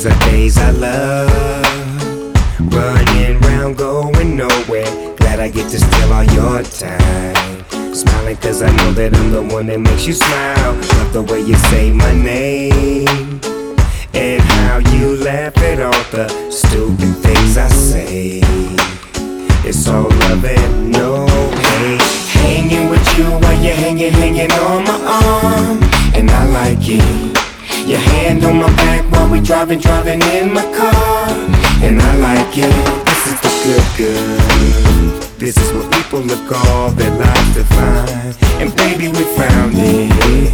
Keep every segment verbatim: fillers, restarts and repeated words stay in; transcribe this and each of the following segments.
Those are days I love, running round, going nowhere. Glad I get to steal all your time. Smiling cause I know that I'm the one that makes you smile. Love the way you say my name, and how you laugh at all the stupid things I say. It's all love and no hate. Hanging with you while you're hanging, hanging on my arm, and I like it. Your hand on my back while we driving, driving in my car, and I like it. This is the good, good. This is what people look all their lives to find, and baby we found it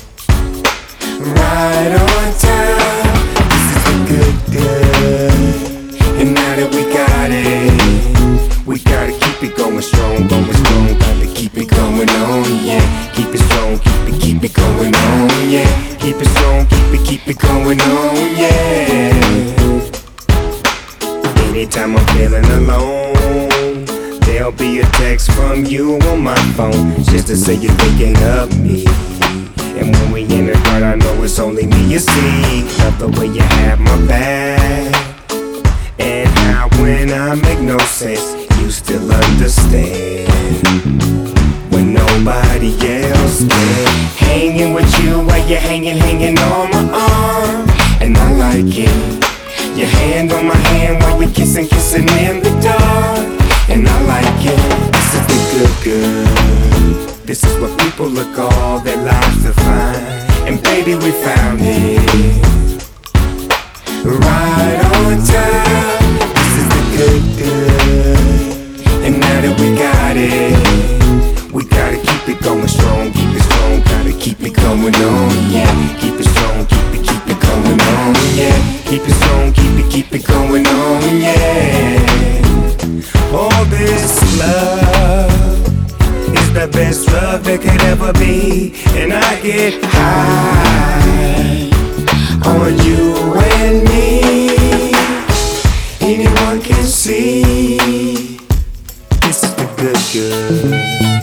right on time. This is the good, good. And now that we got it, we gotta keep it going strong, going strong. Gotta keep it going on, yeah. Keep it strong, keep it, keep it going on, yeah. Keep it strong, keep it, keep it going on, yeah. Anytime I'm feeling alone, there'll be a text from you on my phone, just to say you're thinking of me. And when we in the crowd, I know it's only me you see. Love the way you have my back, and how when I make no sense, you still understand. When nobody else can. Hanging with you while you're hanging, hanging on my arm, and I like it. Your hand on my hand while we're kissing, kissing in the dark, and I like it. This is the good, good. This is what people look all their lives to find, and baby we found it right on time. This is the good, good. And now that we got it, we gotta keep it going strong, keep it strong. Gotta keep it going on, yeah. Keep it strong, keep it, keep it going on, yeah. Keep it strong, keep it, keep it going on, yeah. All this love is the best love that could ever be, and I get high on you and me. Anyone can see this is the good, good.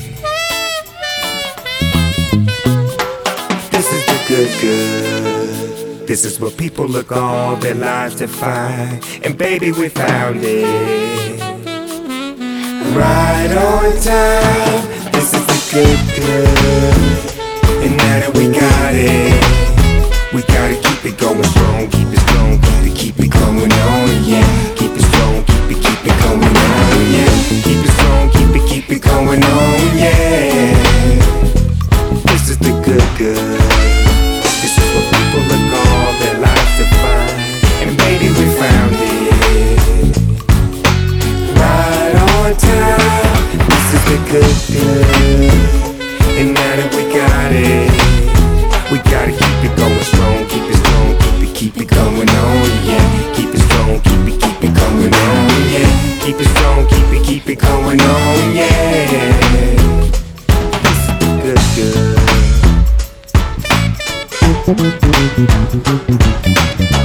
This is the good, good. This is what people look all their lives to find, and baby we found it right on time. This is the good, good. And now that we got it, we gotta keep it going strong, keep it strong, keep it, keep it going on, yeah. Keep it strong, keep it, keep it going on, yeah. Keep it strong, keep it, keep it going on, yeah. This is the good, good. This is what people look all their lives to find, and baby we found it right on time. This is the good, good. And now that we got it, we gotta keep it going strong, keep it strong, keep it, keep it going on, yeah. Keep it strong, keep it, keep it going on, yeah. Keep it strong, keep it, keep it going on, yeah. This is the good, good.